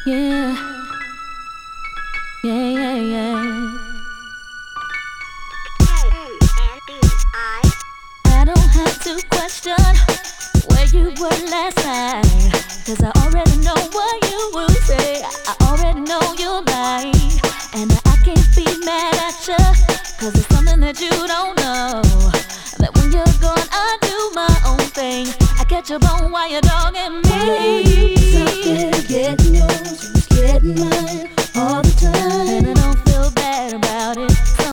Yeah, yeah, yeah, yeah. I don't have to question where you were last night, 'cause I already know what you will say. I already know you'll lie, and I can't be mad at you, 'cause it's something that you don't know, that when you're gone I do my own thing. I catch a bone while you're dogging me. Getting yours, getting mine.